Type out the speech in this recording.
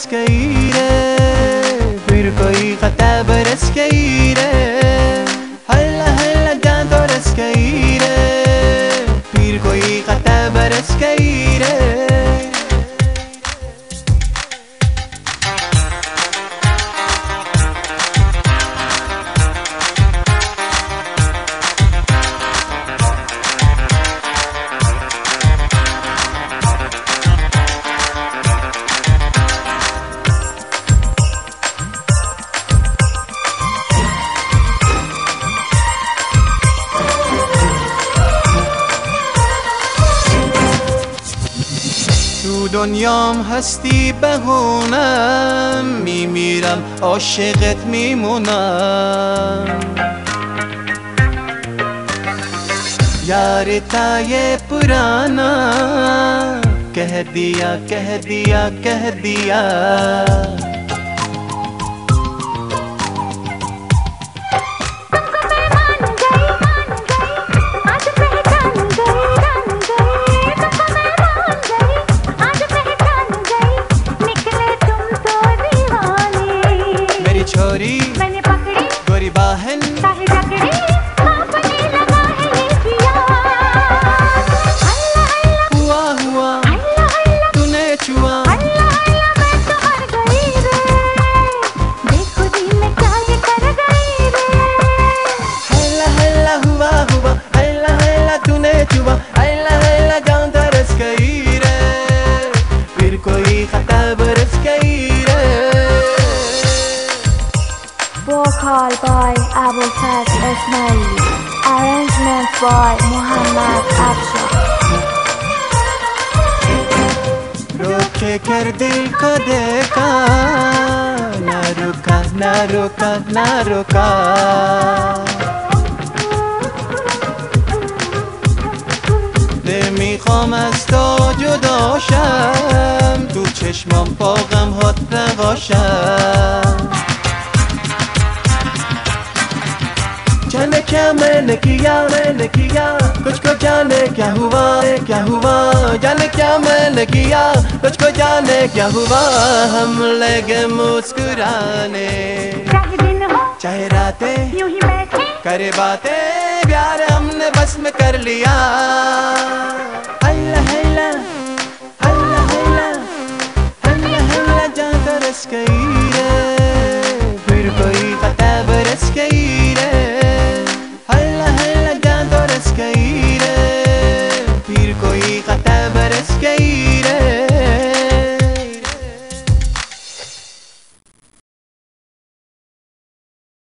बरस गई रे, फिर कोई खता बरस गई रे, हल्ला हल्ला जान तो रस गई रे, फिर कोई खता बरस गई रे। تو دنیام هستی بهونم، میمیرم عاشقت میمونم. यार था ये पुराना, कह दिया कह दिया कह दिया। छोरी मैंने पकड़ी गोरी बाहन काहे जकड़ी, आपने लगा है ये किया। हल्ला हल्ला हुआ हुआ, हल्ला हल्ला तूने छुआ, हल्ला हल्ला मैं तो हार गई रे, देखो दिल में क्या ये कर गई रे। हल्ला हल्ला हुआ हुआ, हल्ला हल्ला तूने छुआ, हल्ला हल्ला जान तरस गई रे, फिर कोई खता बरस गई रे। Vocal by Abul Fazl Ismaili, arrangement by Muhammad Afshar. रोके कर दिल को देखा, ना रुका ना रुका ना रुका। نمیخوام از تو جدا شم، تو چشمام با غم هات نباشم. जाने क्या मैंने किया कुछ को जाने क्या हुआ जाने क्या मैंने किया कुछ को जाने क्या हुआ। हम लगे मुस्कुराने, चाहे दिन हो चाहे रातें यूं ही बैठे करे बातें, प्यार हमने बस में कर लिया।